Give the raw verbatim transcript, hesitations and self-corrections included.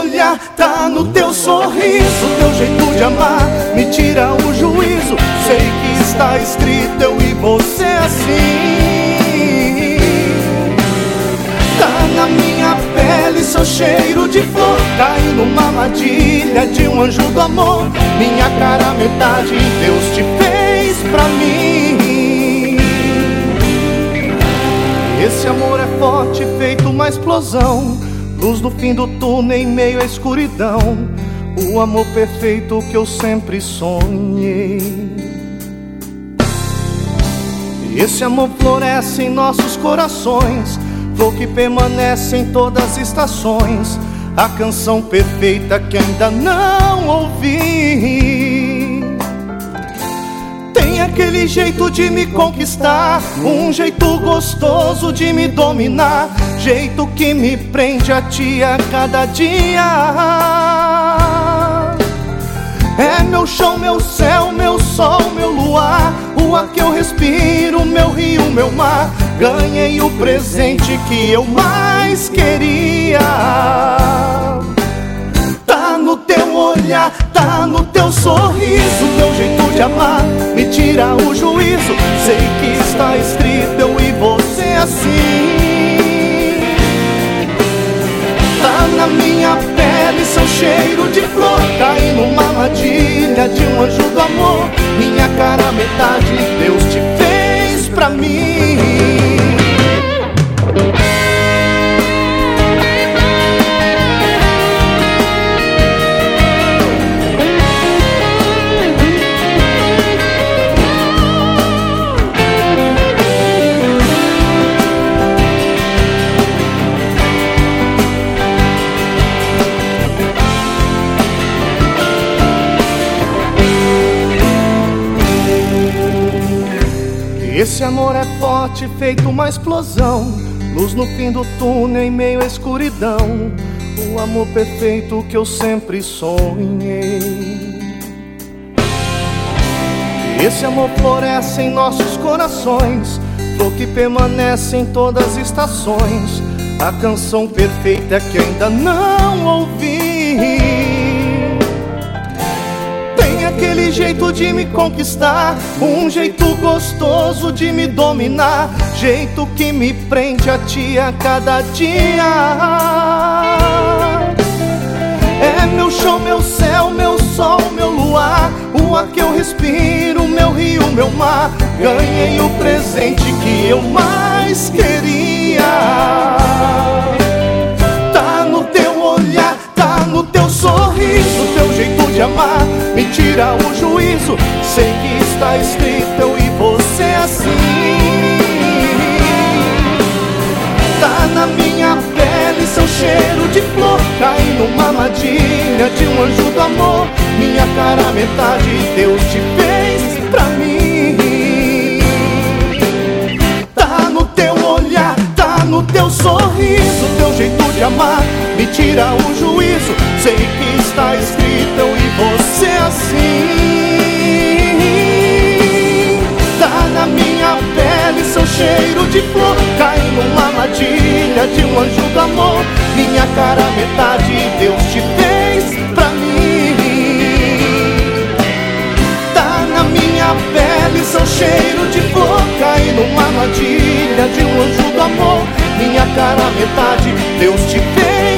olhar, tá no teu sorriso. Teu jeito de amar me tira o juízo. Sei que está escrito eu e você assim. Tá na minha pele seu cheiro de flor. Caí numa armadilha de um anjo do amor. Minha cara metade Deus te fez pra mim. Esse amor é forte, feito uma explosão. Luz no fim do túnel em meio à escuridão. O amor perfeito que eu sempre sonhei. Esse amor floresce em nossos corações, flor que permanece em todas as estações. A canção perfeita que ainda não ouvi. Tem aquele jeito de me conquistar, um jeito gostoso de me dominar, jeito que me prende a ti a cada dia. É meu chão, meu céu, meu sol, meu luar, o ar que eu respiro, meu rio, meu mar. Ganhei o presente que eu mais queria. Tá no teu olhar, tá no teu sorriso. Teu jeito de amar me tira o juízo. Sei que está escrito eu e você assim. Tá na minha pele seu cheiro de flor. Caí numa armadilha de um anjo do amor. Minha cara metade Deus te fez pra mim. Esse amor é forte, feito uma explosão. Luz no fim do túnel em meio à escuridão. O amor perfeito que eu sempre sonhei. Esse amor floresce em nossos corações, flor que permanece em todas as estações. A canção perfeita que ainda não ouvi. Aquele jeito de me conquistar, um jeito gostoso de me dominar, jeito que me prende a ti a cada dia. É meu chão, meu céu, meu sol, meu luar, o ar que eu respiro, meu rio, meu mar. Ganhei o presente que eu mais queria. Tá no teu olhar, tá no teu sorriso. Teu jeito de amar me tira o juízo. Sei que está escrito eu e você assim. Tá na minha pele seu cheiro de flor. Caí numa armadilha de um anjo do amor. Minha cara metade Deus te fez pra mim. Tá no teu olhar, tá no teu sorriso. Teu jeito de amar me tira o juízo. Sei que está escrito eu e você assim. Tá na minha pele seu cheiro de flor. Caí numa armadilha de um anjo do amor. Minha cara metade Deus te fez pra mim. Tá na minha pele seu cheiro de flor. Caí numa armadilha de um anjo do amor. Minha cara metade Deus te fez